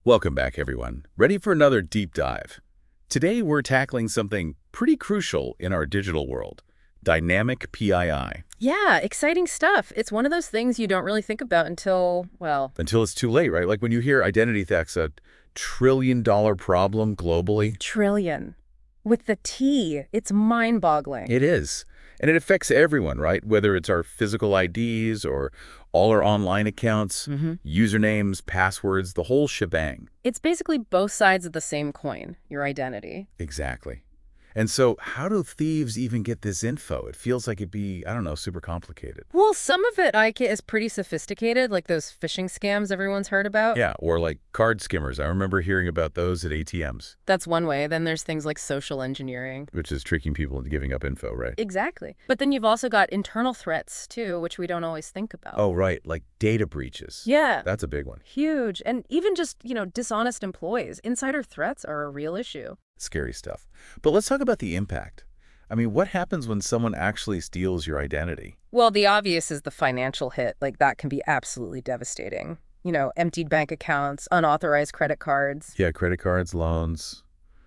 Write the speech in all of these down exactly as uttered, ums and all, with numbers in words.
Welcome back, everyone. Ready for another deep dive? Today, we're tackling something pretty crucial in our digital world, dynamic P I I. Yeah, exciting stuff. It's one of those things you don't really think about until, well, Until it's too late, right? Like when you hear identity theft's a trillion dollar problem globally. trillion. With the T, it's mind-boggling. It is. And it affects everyone, right? Whether it's our physical I Ds or all our online accounts, hmm usernames, passwords, the whole shebang. It's basically both sides of the same coin, your identity. Exactly. And so how do thieves even get this info? It feels like it'd be, I don't know, super complicated. Well, some of it I get is pretty sophisticated, like those phishing scams everyone's heard about. Yeah, or like card skimmers. I remember hearing about those at A T Ms, That's one way. Then there's things like social engineering. which is tricking people into giving up info, right? Exactly. But then you've also got internal threats, too, which we don't always think about. Oh, right, like data breaches. Yeah. That's a big one. Huge. And even just, you know, dishonest employees. Insider threats are a real issue. Scary stuff. But let's talk about the impact. I mean, what happens when someone actually steals your identity? Well, the obvious is the financial hit. Like, that can be absolutely devastating. You know, emptied bank accounts, unauthorized credit cards. Yeah, credit cards, loans.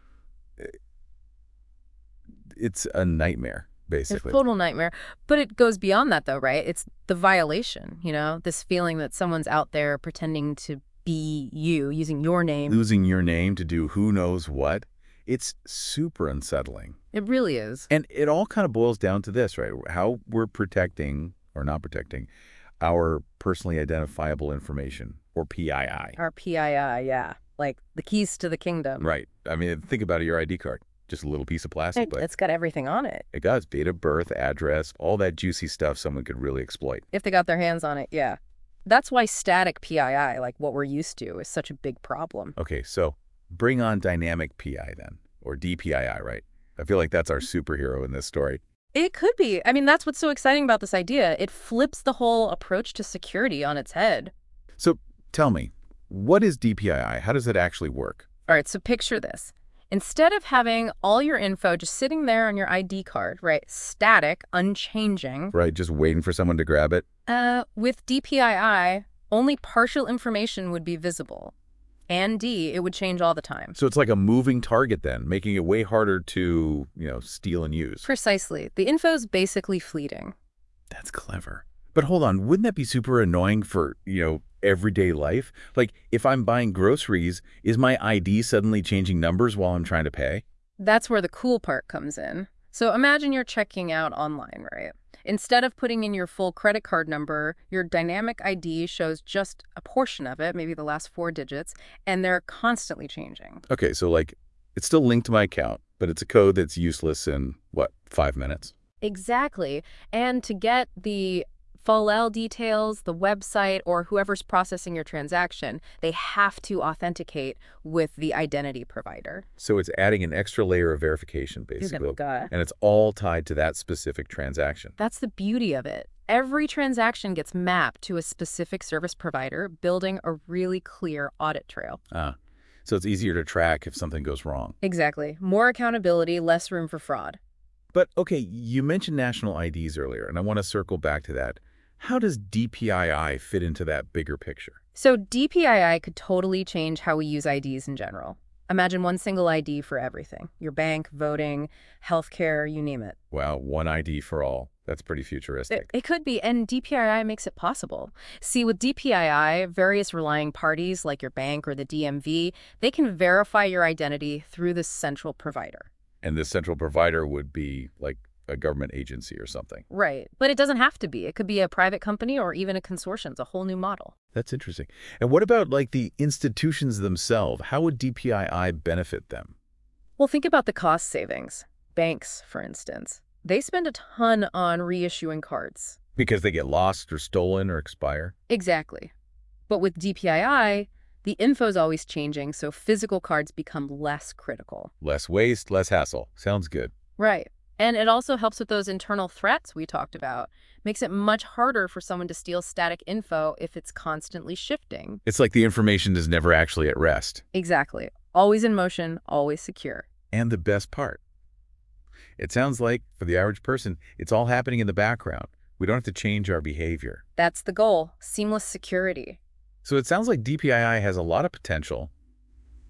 It's a nightmare, It's a basically. total nightmare. But it goes beyond that, though, right? It's the violation, you know, this feeling that someone's out there pretending to be you, using your name. Losing your name to do who knows what. It's super unsettling. It really is. And it all kind of boils down to this, right? How we're protecting or not protecting our personally identifiable information, or P I I. Our P I I, yeah. Like the keys to the kingdom. Right. I mean, think about it, your I D card. Just a little piece of plastic, It- but It's got everything on it. it does. Date of birth, address, all that juicy stuff someone could really exploit. If they got their hands on it, yeah. That's why static P I I, like what we're used to, is such a big problem. Okay, so bring on dynamic P I then, or D P I I, right? I feel like that's our superhero in this story. It could be. I mean, that's what's so exciting about this idea. It flips the whole approach to security on its head. So tell me, what is D P I I? How does it actually work? All right, so picture this. Instead of having all your info just sitting there on your I D card, right, static, unchanging, Right, just waiting for someone to grab it? uh, with D P I I, only partial information would be visible. And D, it would change all the time. So it's like a moving target then, making it way harder to, you know, steal and use. Precisely. The info's basically fleeting. That's clever. But hold on, wouldn't that be super annoying for, you know, everyday life? Like, if I'm buying groceries, is my I D suddenly changing numbers while I'm trying to pay? That's where the cool part comes in. So imagine you're checking out online, right? Instead of putting in your full credit card number, your dynamic I D shows just a portion of it, maybe the last four digits, and they're constantly changing. Okay, so like, it's still linked to my account, but it's a code that's useless in, what, five minutes? Exactly. And to get the full L details, the website, or whoever's processing your transaction, they have to authenticate with the identity provider. So it's adding an extra layer of verification, You're basically. gonna- And it's all tied to that specific transaction. That's the beauty of it. Every transaction gets mapped to a specific service provider, building a really clear audit trail. Ah, so it's easier to track if something goes wrong. Exactly. More accountability, less room for fraud. But, okay, you mentioned national I Ds earlier, and I want to circle back to that. How does D P I I fit into that bigger picture? So D P I I could totally change how we use I Ds in general. Imagine one single I D for everything. Your bank, voting, healthcare, you name it. Wow, one I D for all. That's pretty It, futuristic. it could be, and D P I I makes it possible. See, with D P I I, various relying parties like your bank or the D M V, they can verify your identity through this central provider. And this central provider would be like a government agency or something. Right. But it doesn't have to be. It could be a private company or even a consortium. It's a whole new model. That's interesting. And what about like the institutions themselves? How would D P I I benefit them? Well, think about the cost savings. Banks, for instance. They spend a ton on reissuing cards. Because they get lost or stolen or expire? Exactly. But with D P I I, the info's always changing, so physical cards become less critical. Less waste, less hassle. Sounds good. Right. And it also helps with those internal threats we talked about. Makes it much harder for someone to steal static info if it's constantly shifting. It's like the information is never actually at rest. Exactly. Always in motion, always secure. And the best part, it sounds like, for the average person, it's all happening in the background. We don't have to change our behavior. That's the goal. Seamless security. So it sounds like D P I I has a lot of potential,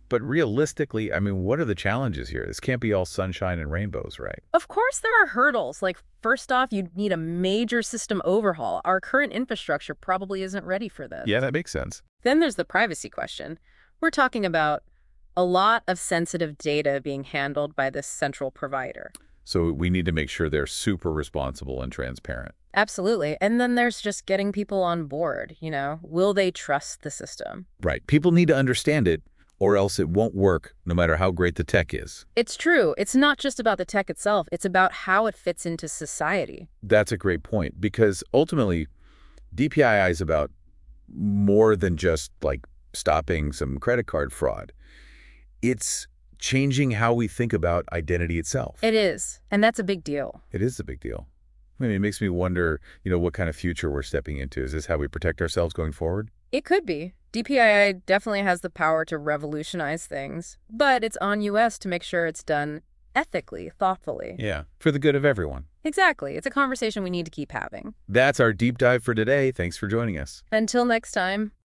But realistically, I mean, what are the challenges here? This can't be all sunshine and rainbows, right? Of course, there are hurdles. Like, first off, you'd need a major system overhaul. Our current infrastructure probably isn't ready for this. Yeah, that makes sense. Then there's the privacy question. We're talking about a lot of sensitive data being handled by this central provider. So we need to make sure they're super responsible and transparent. Absolutely. And then there's just getting people on board, you know? Will they trust the system? Right. People need to understand it, or else it won't work, no matter how great the tech is. It's true. It's not just about the tech itself. It's about how it fits into society. That's a great point, because ultimately, D P I I is about more than just, like, stopping some credit card fraud. It's changing how we think about identity itself. It is. And that's a big deal. It is a big deal. I mean, it makes me wonder, you know, what kind of future we're stepping into. Is this how we protect ourselves going forward? It could be. D P I I definitely has the power to revolutionize things, but it's on U S to make sure it's done ethically, thoughtfully. Yeah, for the good of everyone. Exactly. It's a conversation we need to keep having. That's our deep dive for today. Thanks for joining us. Until next time.